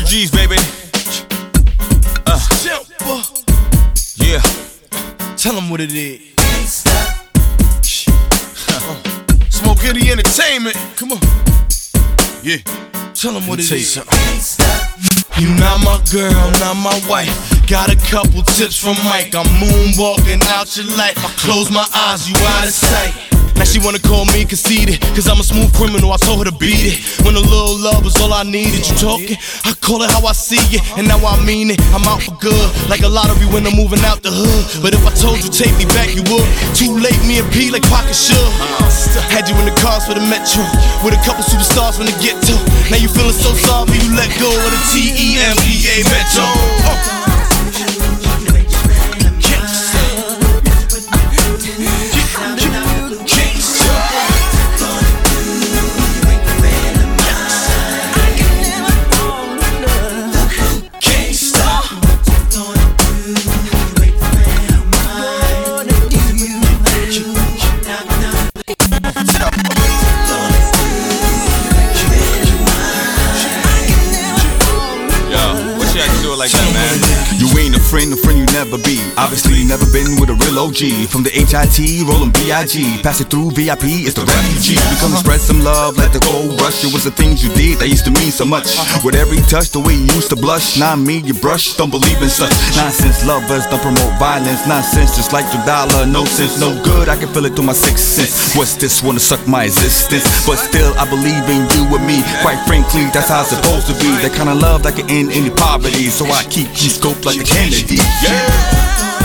G's, baby. Yeah. Tell them what it is. Smoke Kitty Entertainment. Come on. Yeah. Tell them what it is. You not my girl, not my wife. Got a couple tips from Mike. I'm moonwalking out your life. I close my eyes, you out of sight. Now she wanna call me conceited, cause I'm a smooth criminal, I told her to beat it. When a little love was all I needed. You talking? I call it how I see it, and now I mean it. I'm out for good, like a lottery when I'm moving out the hood. But if I told you take me back, you would. Too late, me and P like Pocket should. Had you in the cars for the Metro, with a couple superstars when they get to. Now you feeling so sorry, you let go of the TEMPA Metro. Like that, man. You ain't a friend you never be. Obviously, never been with a real OG. From the HIT, rollin' BIG. Pass it through VIP, it's the refugee. We come to spread some love, let the gold rush. It was the things you did that used to mean so much. With every touch, the way you used to blush. Not me, you brush, don't believe in such nonsense. Lovers don't promote violence. Nonsense, just like your dollar. No sense, no good, I can feel it through my sixth sense. What's this, wanna suck my existence? But still, I believe in you and me. Quite frankly, that's how it's supposed to be. That kind of love that can end any poverty. So I keep scoped like a Kennedy. Yeah.